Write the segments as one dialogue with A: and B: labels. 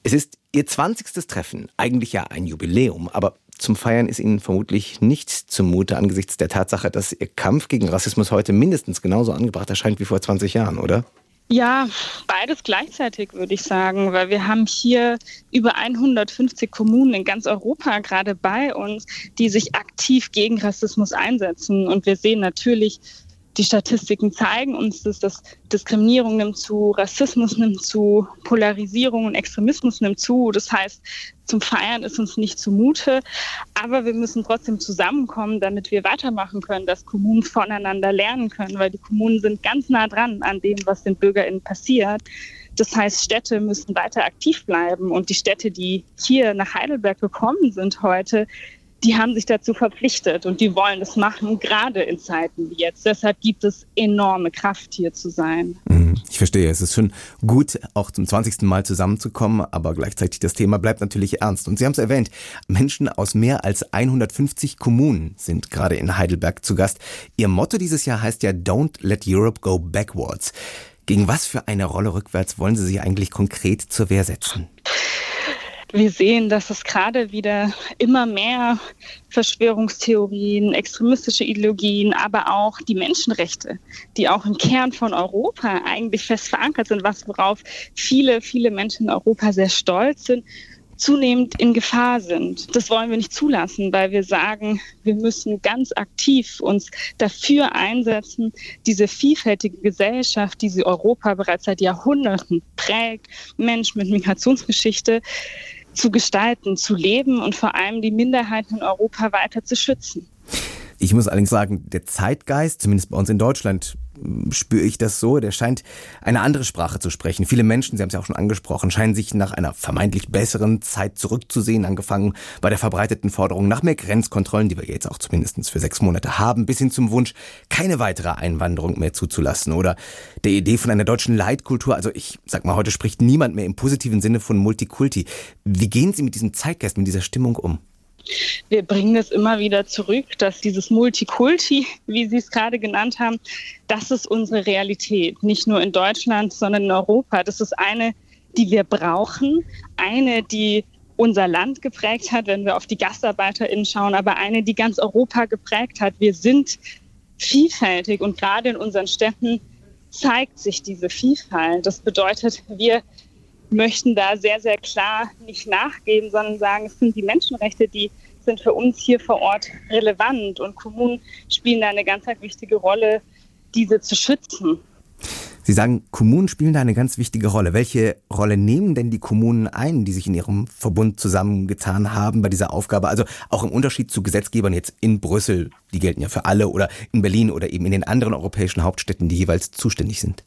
A: Es ist Ihr 20. Treffen, eigentlich ja ein Jubiläum, aber zum Feiern ist Ihnen vermutlich nicht zumute angesichts der Tatsache, dass Ihr Kampf gegen Rassismus heute mindestens genauso angebracht erscheint wie vor 20 Jahren, oder?
B: Ja, beides gleichzeitig, würde ich sagen, weil wir haben hier über 150 Kommunen in ganz Europa gerade bei uns, die sich aktiv gegen Rassismus einsetzen. Und wir sehen natürlich, die Statistiken zeigen uns, dass Diskriminierung nimmt zu, Rassismus nimmt zu, Polarisierung und Extremismus nimmt zu. Das heißt, zum Feiern ist uns nicht zumute, aber wir müssen trotzdem zusammenkommen, damit wir weitermachen können, dass Kommunen voneinander lernen können, weil die Kommunen sind ganz nah dran an dem, was den BürgerInnen passiert. Das heißt, Städte müssen weiter aktiv bleiben und die Städte, die hier nach Heidelberg gekommen sind heute, die haben sich dazu verpflichtet und die wollen das machen, gerade in Zeiten wie jetzt. Deshalb gibt es enorme Kraft, hier zu sein.
A: Ich verstehe, es ist schon gut, auch zum 20. Mal zusammenzukommen, aber gleichzeitig das Thema bleibt natürlich ernst. Und Sie haben es erwähnt, Menschen aus mehr als 150 Kommunen sind gerade in Heidelberg zu Gast. Ihr Motto dieses Jahr heißt ja Don't let Europe go backwards. Gegen was für eine Rolle rückwärts wollen Sie sich eigentlich konkret zur Wehr setzen?
B: Wir sehen, dass es gerade wieder immer mehr Verschwörungstheorien, extremistische Ideologien, aber auch die Menschenrechte, die auch im Kern von Europa eigentlich fest verankert sind, worauf viele, viele Menschen in Europa sehr stolz sind, zunehmend in Gefahr sind. Das wollen wir nicht zulassen, weil wir sagen, wir müssen ganz aktiv uns dafür einsetzen, diese vielfältige Gesellschaft, die sie Europa bereits seit Jahrhunderten prägt, Menschen mit Migrationsgeschichte, zu gestalten, zu leben und vor allem die Minderheiten in Europa weiter zu schützen.
A: Ich muss allerdings sagen, der Zeitgeist, zumindest bei uns in Deutschland, spüre ich das so, der scheint eine andere Sprache zu sprechen. Viele Menschen, Sie haben es ja auch schon angesprochen, scheinen sich nach einer vermeintlich besseren Zeit zurückzusehen, angefangen bei der verbreiteten Forderung nach mehr Grenzkontrollen, die wir jetzt auch zumindest für 6 Monate haben, bis hin zum Wunsch, keine weitere Einwanderung mehr zuzulassen oder der Idee von einer deutschen Leitkultur. Also ich sag mal, heute spricht niemand mehr im positiven Sinne von Multikulti. Wie gehen Sie mit diesem Zeitgeist, mit dieser Stimmung um?
B: Wir bringen es immer wieder zurück, dass dieses Multikulti, wie Sie es gerade genannt haben, das ist unsere Realität. Nicht nur in Deutschland, sondern in Europa. Das ist eine, die wir brauchen, eine, die unser Land geprägt hat, wenn wir auf die GastarbeiterInnen schauen, aber eine, die ganz Europa geprägt hat. Wir sind vielfältig und gerade in unseren Städten zeigt sich diese Vielfalt. Das bedeutet, wir möchten da sehr, sehr klar nicht nachgeben, sondern sagen, es sind die Menschenrechte, die sind für uns hier vor Ort relevant und Kommunen spielen da eine ganz wichtige Rolle, diese zu schützen.
A: Sie sagen, Kommunen spielen da eine ganz wichtige Rolle. Welche Rolle nehmen denn die Kommunen ein, die sich in ihrem Verbund zusammengetan haben bei dieser Aufgabe? Also auch im Unterschied zu Gesetzgebern jetzt in Brüssel, die gelten ja für alle, oder in Berlin oder eben in den anderen europäischen Hauptstädten, die jeweils zuständig sind.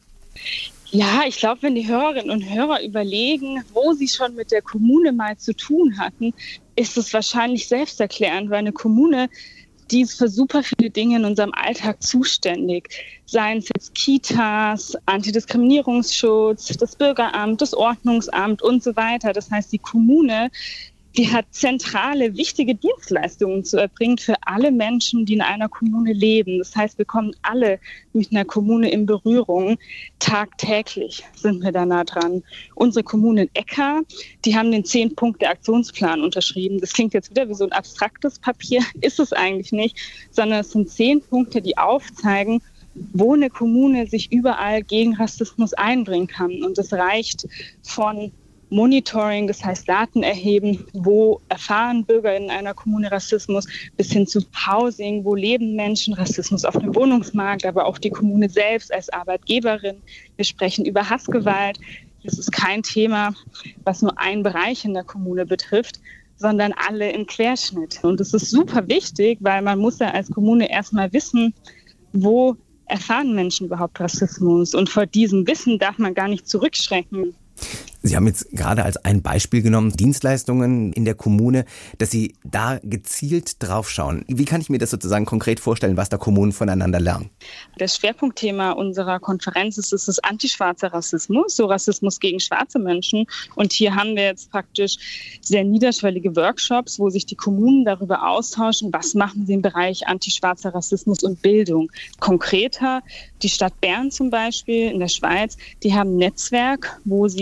B: Ja, ich glaube, wenn die Hörerinnen und Hörer überlegen, wo sie schon mit der Kommune mal zu tun hatten, ist es wahrscheinlich selbsterklärend, weil eine Kommune, die ist für super viele Dinge in unserem Alltag zuständig. Seien es jetzt Kitas, Antidiskriminierungsschutz, das Bürgeramt, das Ordnungsamt und so weiter. Das heißt, die Kommune, die hat zentrale, wichtige Dienstleistungen zu erbringen für alle Menschen, die in einer Kommune leben. Das heißt, wir kommen alle mit einer Kommune in Berührung. Tagtäglich sind wir da nah dran. Unsere Kommune in Ecker, die haben den 10-Punkte-Aktionsplan unterschrieben. Das klingt jetzt wieder wie so ein abstraktes Papier, ist es eigentlich nicht, sondern es sind 10 Punkte, die aufzeigen, wo eine Kommune sich überall gegen Rassismus einbringen kann. Und das reicht von Monitoring, das heißt Daten erheben, wo erfahren Bürger in einer Kommune Rassismus, bis hin zu Housing, wo leben Menschen, Rassismus auf dem Wohnungsmarkt, aber auch die Kommune selbst als Arbeitgeberin. Wir sprechen über Hassgewalt. Das ist kein Thema, was nur einen Bereich in der Kommune betrifft, sondern alle im Querschnitt. Und das ist super wichtig, weil man muss ja als Kommune erstmal wissen, wo erfahren Menschen überhaupt Rassismus. Und vor diesem Wissen darf man gar nicht zurückschrecken.
A: Sie haben jetzt gerade als ein Beispiel genommen, Dienstleistungen in der Kommune, dass Sie da gezielt drauf schauen. Wie kann ich mir das sozusagen konkret vorstellen, was da Kommunen voneinander lernen?
B: Das Schwerpunktthema unserer Konferenz ist das antischwarzer Rassismus, so Rassismus gegen schwarze Menschen. Und hier haben wir jetzt praktisch sehr niederschwellige Workshops, wo sich die Kommunen darüber austauschen, was machen sie im Bereich antischwarzer Rassismus und Bildung. Konkreter, die Stadt Bern zum Beispiel in der Schweiz, die haben ein Netzwerk, wo sie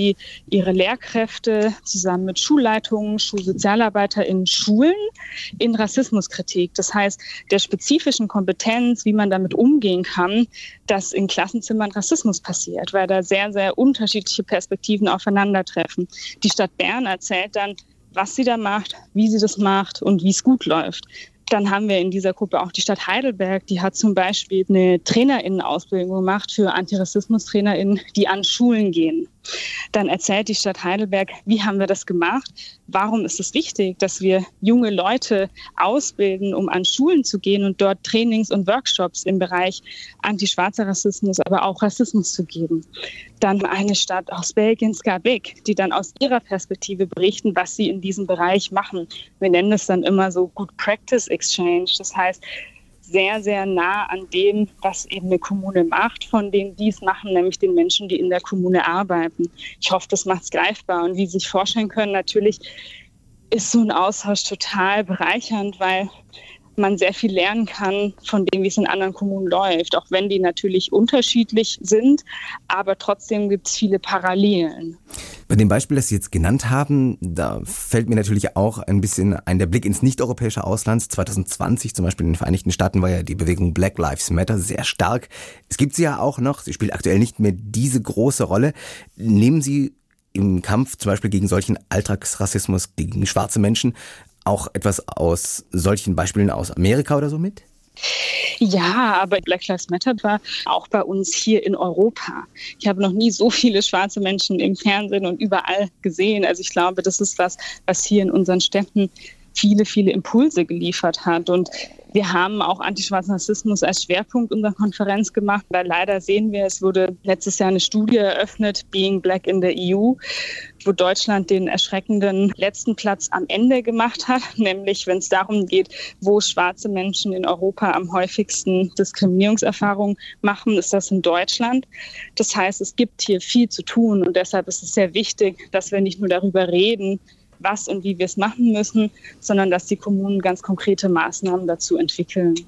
B: ihre Lehrkräfte zusammen mit Schulleitungen, Schulsozialarbeiter in Schulen in Rassismuskritik. Das heißt, der spezifischen Kompetenz, wie man damit umgehen kann, dass in Klassenzimmern Rassismus passiert, weil da sehr, sehr unterschiedliche Perspektiven aufeinandertreffen. Die Stadt Bern erzählt dann, was sie da macht, wie sie das macht und wie es gut läuft. Dann haben wir in dieser Gruppe auch die Stadt Heidelberg, die hat zum Beispiel eine TrainerInnen-Ausbildung gemacht für Antirassismus-TrainerInnen, die an Schulen gehen. Dann erzählt die Stadt Heidelberg, wie haben wir das gemacht? Warum ist es wichtig, dass wir junge Leute ausbilden, um an Schulen zu gehen und dort Trainings und Workshops im Bereich antischwarzer Rassismus, aber auch Rassismus zu geben? Dann eine Stadt aus Belgien, Schaerbeek, die dann aus ihrer Perspektive berichten, was sie in diesem Bereich machen. Wir nennen es dann immer so Good Practice Exchange. Das heißt, sehr, sehr nah an dem, was eben eine Kommune macht, von denen die es machen, nämlich den Menschen, die in der Kommune arbeiten. Ich hoffe, das macht es greifbar. Und wie Sie sich vorstellen können, natürlich ist so ein Austausch total bereichernd, weil man sehr viel lernen kann von dem, wie es in anderen Kommunen läuft, auch wenn die natürlich unterschiedlich sind, aber trotzdem gibt es viele Parallelen.
A: Bei dem Beispiel, das Sie jetzt genannt haben, da fällt mir natürlich auch ein bisschen der Blick ins nicht-europäische Ausland. 2020 zum Beispiel in den Vereinigten Staaten war ja die Bewegung Black Lives Matter sehr stark. Es gibt sie ja auch noch, sie spielt aktuell nicht mehr diese große Rolle. Nehmen Sie im Kampf zum Beispiel gegen solchen Alltagsrassismus gegen schwarze Menschen auch etwas aus solchen Beispielen aus Amerika oder so mit?
B: Ja, aber Black Lives Matter war auch bei uns hier in Europa. Ich habe noch nie so viele schwarze Menschen im Fernsehen und überall gesehen. Also ich glaube, das ist was hier in unseren Städten viele, viele Impulse geliefert hat. Und wir haben auch antischwarzen Rassismus als Schwerpunkt unserer Konferenz gemacht, weil leider sehen wir, es wurde letztes Jahr eine Studie eröffnet, Being Black in the EU, wo Deutschland den erschreckenden letzten Platz am Ende gemacht hat, nämlich wenn es darum geht, wo schwarze Menschen in Europa am häufigsten Diskriminierungserfahrungen machen, ist das in Deutschland. Das heißt, es gibt hier viel zu tun und deshalb ist es sehr wichtig, dass wir nicht nur darüber reden, was und wie wir es machen müssen, sondern dass die Kommunen ganz konkrete Maßnahmen dazu entwickeln.